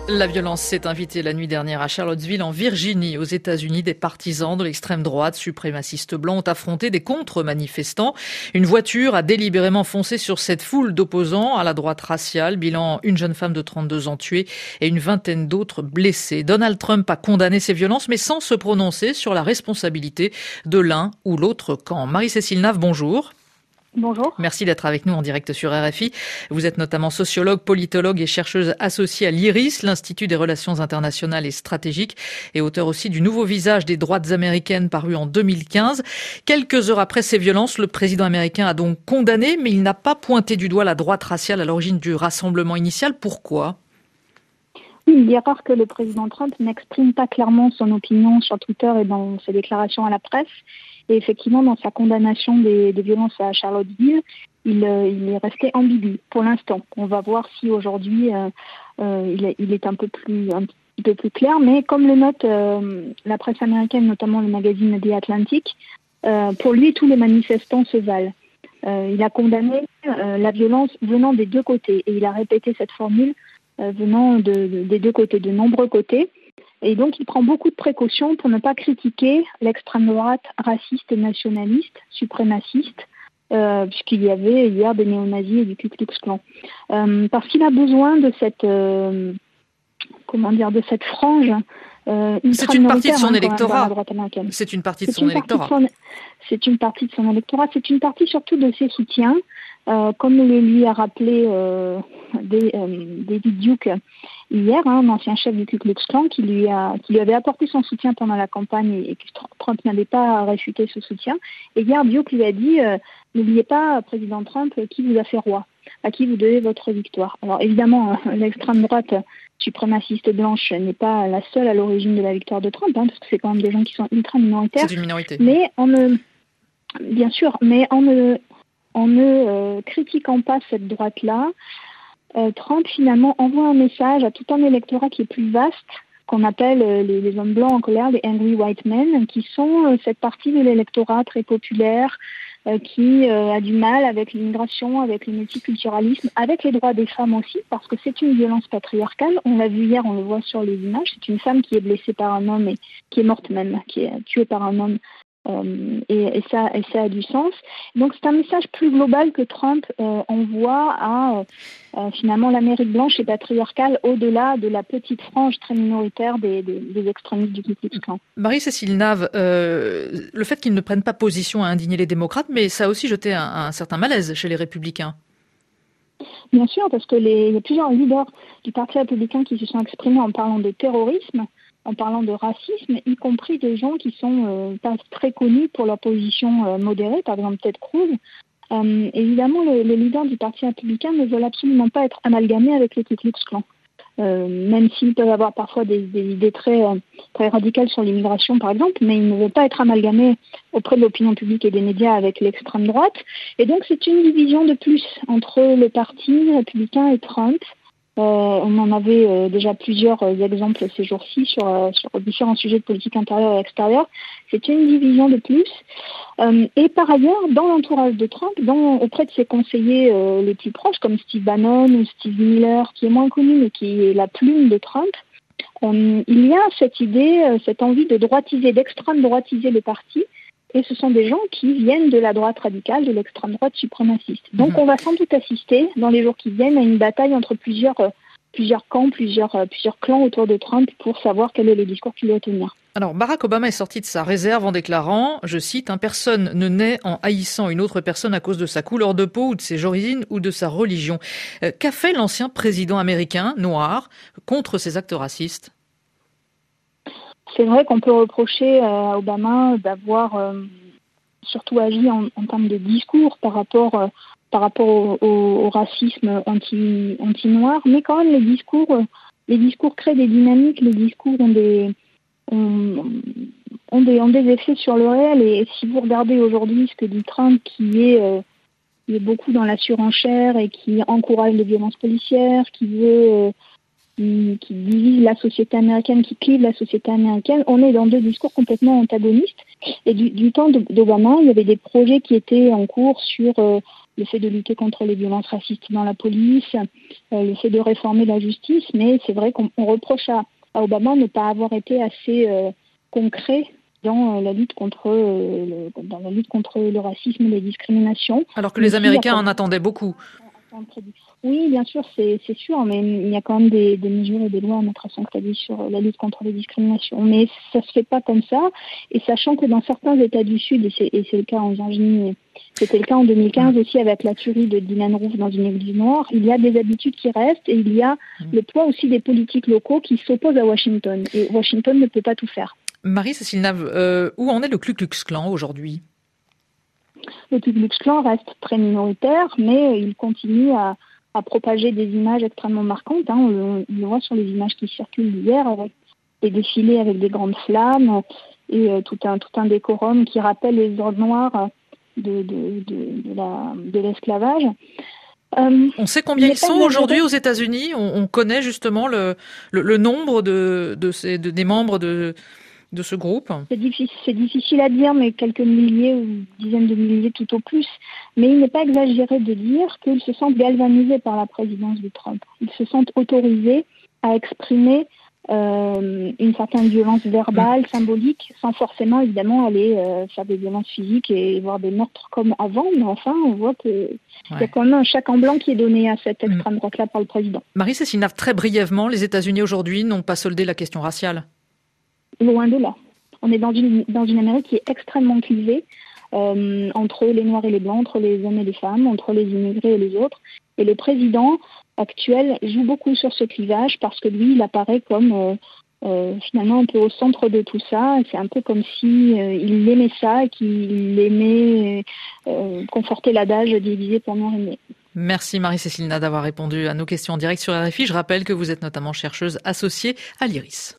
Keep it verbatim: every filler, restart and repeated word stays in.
La violence s'est invitée la nuit dernière à Charlottesville, en Virginie, aux États-Unis. Des partisans de l'extrême droite suprémacistes blancs ont affronté des contre-manifestants. Une voiture a délibérément foncé sur cette foule d'opposants à la droite raciale. Bilan, une jeune femme de trente-deux ans tuée et une vingtaine d'autres blessés. Donald Trump a condamné ces violences, mais sans se prononcer sur la responsabilité de l'un ou l'autre camp. Marie-Cécile Nave, bonjour. Bonjour. Merci d'être avec nous en direct sur R F I. Vous êtes notamment sociologue, politologue et chercheuse associée à l'I R I S, l'Institut des relations internationales et stratégiques, et auteur aussi du Nouveau visage des droites américaines paru en deux mille quinze. Quelques heures après ces violences, le président américain a donc condamné, mais il n'a pas pointé du doigt la droite raciale à l'origine du rassemblement initial. Pourquoi ? Oui, il est rare que le président Trump n'exprime pas clairement son opinion sur Twitter et dans ses déclarations à la presse. Et effectivement, dans sa condamnation des, des violences à Charlottesville, il, euh, il est resté ambigu pour l'instant. On va voir si aujourd'hui euh, euh, il, est, il est un peu plus un petit peu plus clair. Mais comme le note euh, la presse américaine, notamment le magazine The Atlantic, euh, pour lui, tous les manifestants se valent. Euh, il a condamné euh, la violence venant des deux côtés. Et il a répété cette formule euh, venant de, de, des deux côtés, de nombreux côtés. Et donc, il prend beaucoup de précautions pour ne pas critiquer l'extrême droite raciste, nationaliste, suprémaciste, euh, puisqu'il y avait hier des néo-nazis et du Ku Klux Klan. Euh, parce qu'il a besoin de cette, euh, comment dire, de cette frange euh, C'est une partie de son hein, électorat. Même, C'est une partie de c'est son une électorat. Partie de son, c'est une partie de son électorat. C'est une partie surtout de ses soutiens. Euh, comme le lui a rappelé euh, des, euh, David Duke hier, hein, un ancien chef du Ku Klux Klan, qui lui, a, qui lui avait apporté son soutien pendant la campagne et, et que Trump n'avait pas réfuté ce soutien. Et hier, Duke lui a dit euh, « N'oubliez pas, président Trump, qui vous a fait roi, à qui vous devez votre victoire ». Alors évidemment, l'extrême droite suprémaciste blanche n'est pas la seule à l'origine de la victoire de Trump, hein, parce que c'est quand même des gens qui sont ultra minoritaires. C'est une minorité. Mais en ne, bien sûr, mais en ne... En ne euh, critiquant pas cette droite-là, euh, Trump finalement envoie un message à tout un électorat qui est plus vaste, qu'on appelle euh, les, les hommes blancs en colère, les angry white men, qui sont euh, cette partie de l'électorat très populaire, euh, qui euh, a du mal avec l'immigration, avec le multiculturalisme, avec les droits des femmes aussi, parce que c'est une violence patriarcale. On l'a vu hier, on le voit sur les images. C'est une femme qui est blessée par un homme et qui est morte même, qui est tuée par un homme. Euh, et, et, ça, et ça a du sens. Donc c'est un message plus global que Trump euh, envoie à euh, finalement l'Amérique blanche et patriarcale au-delà de la petite frange très minoritaire des, des, des extrémistes du Ku Klux Klan. Marie-Cécile Nave, euh, le fait qu'ils ne prennent pas position a indigné les démocrates, mais ça a aussi jeté un, un certain malaise chez les républicains. Bien sûr, parce que les, il y a plusieurs leaders du Parti républicain qui se sont exprimés en parlant de terrorisme, en parlant de racisme, y compris des gens qui sont euh, pas très connus pour leur position euh, modérée, par exemple Ted Cruz. Euh, évidemment, les, les leaders du Parti républicain ne veulent absolument pas être amalgamés avec le Ku Klux Klan. Euh, même s'ils peuvent avoir parfois des, des idées très, euh, très radicales sur l'immigration, par exemple, mais ils ne veulent pas être amalgamés auprès de l'opinion publique et des médias avec l'extrême droite. Et donc, c'est une division de plus entre le Parti républicain et Trump. Euh, on en avait euh, déjà plusieurs euh, exemples ces jours-ci sur, euh, sur différents sujets de politique intérieure et extérieure. C'est une division de plus. Euh, et par ailleurs, dans l'entourage de Trump, dans, auprès de ses conseillers euh, les plus proches, comme Steve Bannon ou Steve Miller, qui est moins connu mais qui est la plume de Trump, euh, il y a cette idée, euh, cette envie de droitiser, d'extrême droitiser le parti. Et ce sont des gens qui viennent de la droite radicale, de l'extrême droite suprémaciste. Donc mmh. on va sans doute assister, dans les jours qui viennent, à une bataille entre plusieurs, euh, plusieurs camps, plusieurs, euh, plusieurs clans autour de Trump pour savoir quel est le discours qu'il doit tenir. Alors, Barack Obama est sorti de sa réserve en déclarant, je cite, « Personne ne naît en haïssant une autre personne à cause de sa couleur de peau ou de ses origines ou de sa religion. Euh, » Qu'a fait l'ancien président américain, noir, contre ces actes racistes ? C'est vrai qu'on peut reprocher à Obama d'avoir euh, surtout agi en, en termes de discours par rapport, euh, par rapport au, au, au racisme anti, anti-noir, mais quand même les discours, euh, les discours créent des dynamiques, les discours ont des, ont, ont des, ont des effets sur le réel. Et si vous regardez aujourd'hui ce que dit Trump, qui est, euh, qui est beaucoup dans la surenchère et qui encourage les violences policières, qui veut... Euh, qui, qui divise la société américaine, qui clive la société américaine. On est dans deux discours complètement antagonistes. Et du, du temps d'Obama, il y avait des projets qui étaient en cours sur euh, le fait de lutter contre les violences racistes dans la police, euh, le fait de réformer la justice, mais c'est vrai qu'on reproche à, à Obama de ne pas avoir été assez euh, concret dans la lutte contre euh, le, dans la lutte contre le racisme et les discriminations. Alors que les Américains en attendaient beaucoup. Oui, bien sûr, c'est, c'est sûr, mais il y a quand même des, des mesures et des lois à mettre à son crédit sur la lutte contre les discriminations. Mais ça se fait pas comme ça, et sachant que dans certains États du Sud, et c'est, et c'est le cas en Virginie, c'était le cas en deux mille quinze aussi avec la tuerie de Dylann Roof dans une église noire, il y a des habitudes qui restent, et il y a le poids aussi des politiques locaux qui s'opposent à Washington. Et Washington ne peut pas tout faire. Marie-Cécile Nave, euh, où en est le Ku Klux Klan aujourd'hui ? Le Ku Klux Klan reste très minoritaire, mais il continue à, à propager des images extrêmement marquantes. Hein. On, on le voit sur les images qui circulent hier, avec des défilés avec des grandes flammes et euh, tout un tout un décorum qui rappelle les ordres noirs de, de, de, de, la, de l'esclavage. Euh, on sait combien ils sont aujourd'hui aux États-Unis. On, on connaît justement le, le, le nombre de, de ces, de, des membres de, de ce groupe. C'est difficile, c'est difficile à dire, mais quelques milliers ou dizaines de milliers tout au plus. Mais il n'est pas exagéré de dire qu'ils se sentent galvanisés par la présidence de Trump. Ils se sentent autorisés à exprimer euh, une certaine violence verbale, mmh. symbolique, sans forcément évidemment aller euh, faire des violences physiques et voir des meurtres comme avant. Mais enfin, on voit que ouais. il y a quand même un chèque en blanc qui est donné à cette extrême droite-là par le président. Marie-Cécile Nave, très brièvement, les États-Unis aujourd'hui n'ont pas soldé la question raciale. Loin de là. On est dans une, dans une Amérique qui est extrêmement clivée euh, entre les Noirs et les Blancs, entre les hommes et les femmes, entre les immigrés et les autres. Et le président actuel joue beaucoup sur ce clivage parce que lui, il apparaît comme euh, euh, finalement un peu au centre de tout ça. C'est un peu comme si euh, il aimait ça et qu'il aimait euh, conforter l'adage divisé pour mieux régner. Merci Marie-Cécile Nave d'avoir répondu à nos questions en direct sur R F I. Je rappelle que vous êtes notamment chercheuse associée à l'I R I S.